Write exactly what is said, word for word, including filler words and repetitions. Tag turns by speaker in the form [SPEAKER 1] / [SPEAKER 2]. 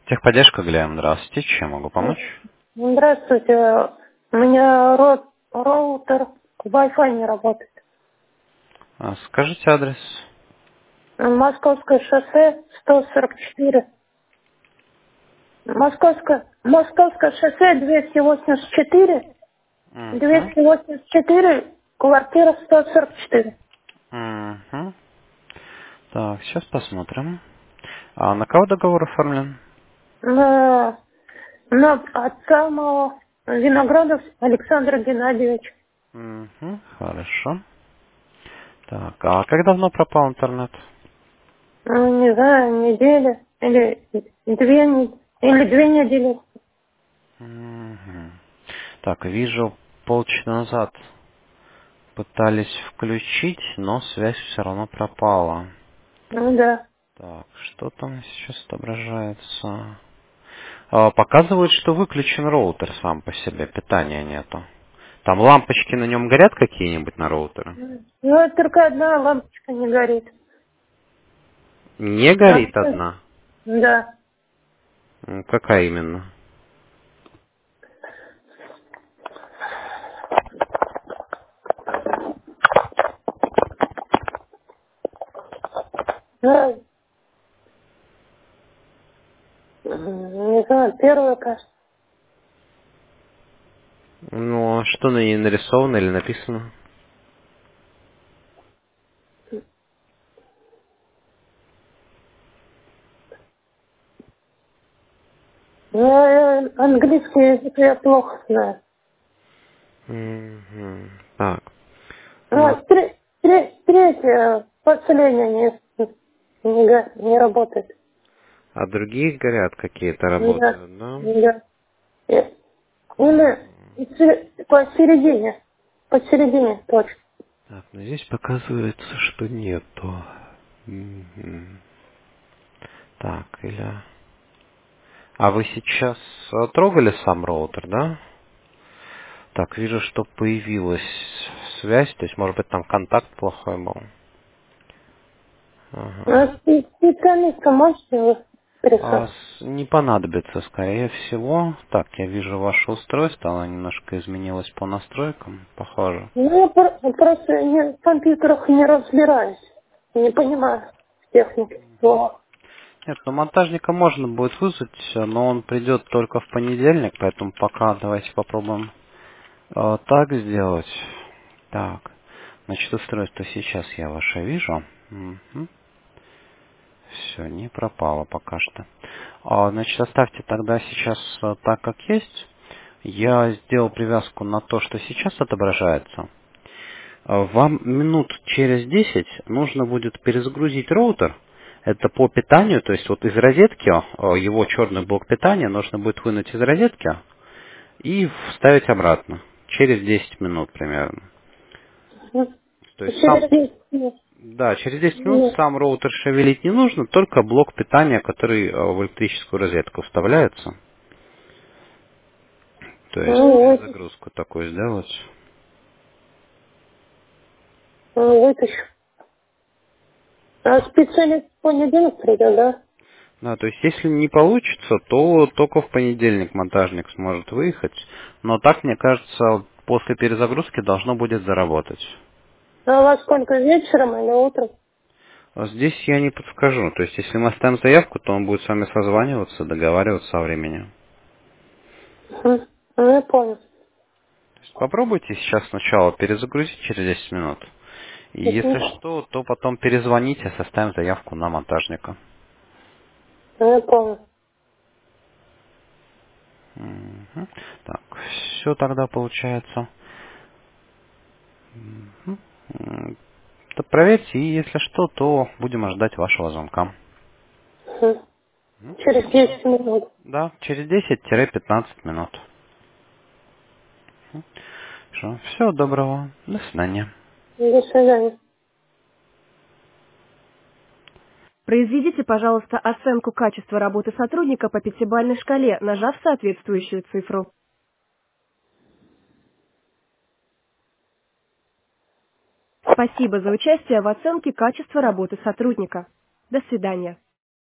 [SPEAKER 1] Техподдержка, Глеб, здравствуйте. Чем могу помочь?
[SPEAKER 2] Здравствуйте. У меня ро- роутер Wi-Fi не работает.
[SPEAKER 1] А, Скажите адрес.
[SPEAKER 2] Московское шоссе сто сорок четыре. Московское, Московское шоссе двести восемьдесят четыре.
[SPEAKER 1] Угу.
[SPEAKER 2] двести восемьдесят четыре, квартира сто сорок четыре.
[SPEAKER 1] Угу. Так, сейчас посмотрим. А на кого договор оформлен?
[SPEAKER 2] На, на отца моего Виноградов Александра Геннадьевича.
[SPEAKER 1] Угу. Хорошо. Так, а как давно пропал интернет?
[SPEAKER 2] Ну, не знаю, неделя или две, не- или две недели.
[SPEAKER 1] Угу. Так, вижу, полчаса назад пытались включить, но связь все равно пропала.
[SPEAKER 2] Ну да.
[SPEAKER 1] Так, что там сейчас отображается? А, Показывает, что выключен роутер сам по себе, питания нету. Там лампочки на нем горят какие-нибудь на роутере?
[SPEAKER 2] Ну, только одна лампочка не горит.
[SPEAKER 1] Не
[SPEAKER 2] А,
[SPEAKER 1] горит одна.
[SPEAKER 2] да.
[SPEAKER 1] М, Какая именно?
[SPEAKER 2] Ну, не знаю, первая, кажется.
[SPEAKER 1] Ну, а что на ней нарисовано или написано?
[SPEAKER 2] Ну, э, английский язык я плохо знаю.
[SPEAKER 1] Мгм. Так.
[SPEAKER 2] Ну,
[SPEAKER 1] Ну,
[SPEAKER 2] а тре- тре- третье подселение не, не, га- не работает.
[SPEAKER 1] а другие горят какие-то
[SPEAKER 2] Да,
[SPEAKER 1] работают, да?
[SPEAKER 2] да. Э, Или се- посередине, посередине точно.
[SPEAKER 1] Так, но здесь показывается, что нету. Мгм. Так, или... А вы сейчас э, трогали сам роутер, да? Так, вижу, что появилась связь, то есть, может быть, там контакт плохой был. Ага.
[SPEAKER 2] А спе- специалиста можете вы
[SPEAKER 1] А
[SPEAKER 2] прислать?
[SPEAKER 1] с- не понадобится, скорее всего. Так, я вижу ваше устройство, оно немножко изменилось по настройкам, похоже.
[SPEAKER 2] Ну, я про- просто не, в компьютерах не разбираюсь. Не понимаю техники. Плохо.
[SPEAKER 1] Нет, ну монтажника можно будет вызвать, но он придет только в понедельник, поэтому пока давайте попробуем э, так сделать. Так, значит, устройство сейчас я ваше вижу. Все, не пропало пока что. А, значит, оставьте тогда сейчас э, так, как есть. Я сделал привязку на то, что сейчас отображается. А, Вам минут через десять нужно будет перезагрузить роутер. Это по питанию, то есть вот из розетки, э, его черный блок питания нужно будет вынуть из розетки и вставить обратно. Через десять минут примерно.
[SPEAKER 2] Мгм.
[SPEAKER 1] То есть сам,
[SPEAKER 2] Через десять минут.
[SPEAKER 1] да, через десять минут
[SPEAKER 2] Нет.
[SPEAKER 1] сам роутер шевелить не нужно, только блок питания, который э, в электрическую розетку вставляется. То есть
[SPEAKER 2] Ну, вот,
[SPEAKER 1] перезагрузку такую сделать.
[SPEAKER 2] ну, вытащу. А специалист в понедельник придет, да?
[SPEAKER 1] Да, то есть если не получится, то только в понедельник монтажник сможет выехать. Но так, мне кажется, после перезагрузки должно будет заработать.
[SPEAKER 2] А у вас сколько, вечером или утром?
[SPEAKER 1] А здесь я не подскажу. То есть если мы оставим заявку, то он будет с вами созваниваться, договариваться о времени.
[SPEAKER 2] Мгм. Ну, я понял.
[SPEAKER 1] То есть попробуйте сейчас сначала перезагрузить через десять минут. И если
[SPEAKER 2] Мгм.
[SPEAKER 1] что, то потом перезвоните, составим заявку на монтажника.
[SPEAKER 2] Ну, я понял.
[SPEAKER 1] Мгм. Так, все тогда получается. Мгм. М, то проверьте, и если что, то будем ждать вашего звонка.
[SPEAKER 2] Мгм.
[SPEAKER 1] Мгм.
[SPEAKER 2] Через десять минут.
[SPEAKER 1] Да, через десять-пятнадцать минут. Хорошо. Всего доброго. До свидания.
[SPEAKER 2] До свидания.
[SPEAKER 3] Произведите, пожалуйста, оценку качества работы сотрудника по пятибалльной шкале, нажав соответствующую цифру. Спасибо за участие в оценке качества работы сотрудника. До свидания.